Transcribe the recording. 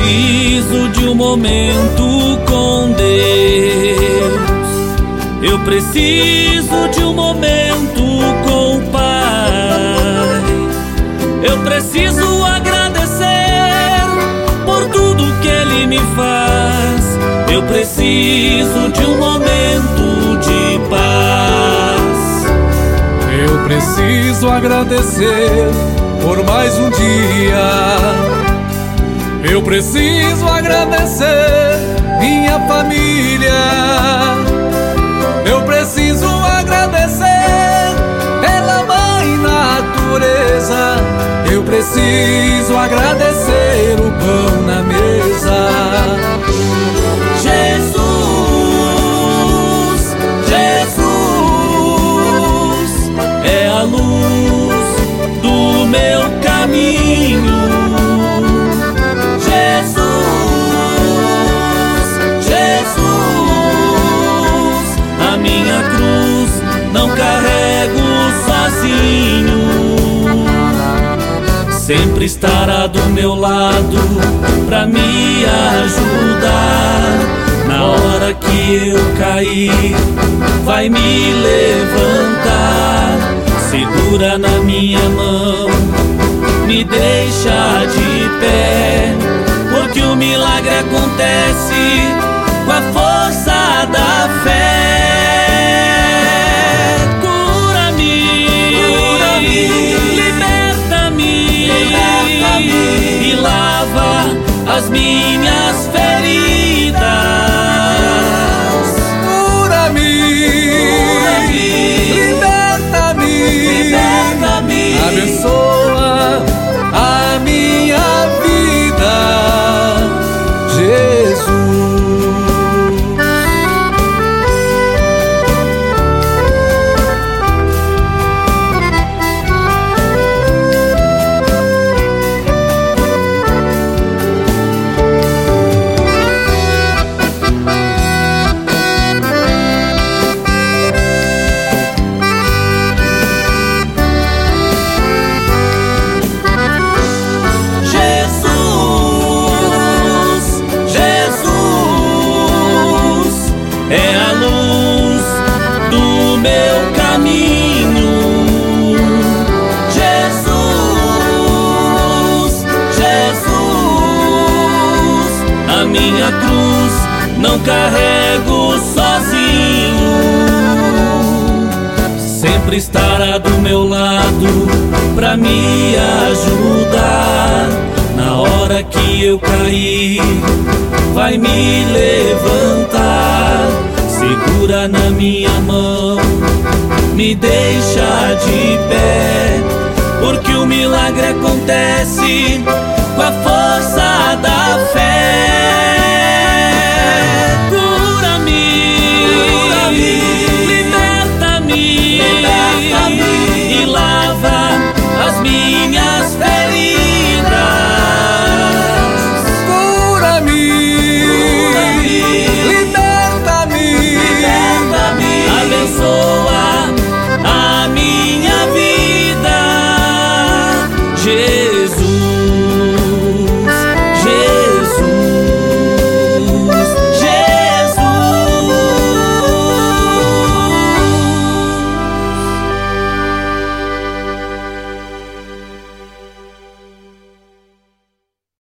preciso de um momento com Deus. Eu preciso de um momento com o Pai. Eu preciso agradecer por tudo que Ele me faz. Eu preciso de um momento de paz. Eu preciso agradecer por mais um dia. Eu preciso agradecer minha família. Eu preciso agradecer pela mãe natureza. Eu preciso agradecer o pão na mesa. Jesus, Jesus é a luz do meu caminho. Minha cruz não carrego sozinho. Sempre estará do meu lado pra me ajudar. Na hora que eu cair, vai me levantar. Segura na minha mão, me deixa de pé, porque o milagre acontece com a força da fé. E lava as minhas feridas. Cura-me, liberta-me, abençoa a minha vida, Jesus. É a luz do meu caminho. Jesus, Jesus, a minha cruz não carrego sozinho. Sempre estará do meu lado pra me ajudar. Na hora que eu cair, vai me levantar. Segura na minha mão, me deixa de pé, porque o milagre acontece com a força da fé.